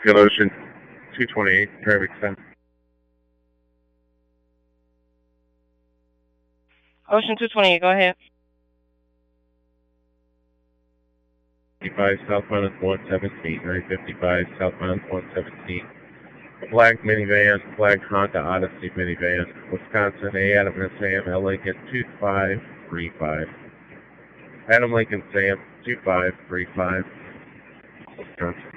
Field Ocean 228, traffic 10. Ocean 228, go ahead. 55 southbound is 117, 955 southbound is 117. Flag minivan, flag Honda Odyssey minivan, Wisconsin, A. Adam and Sam, L. Lincoln 2535. Adam Lincoln Sam 2535, Wisconsin.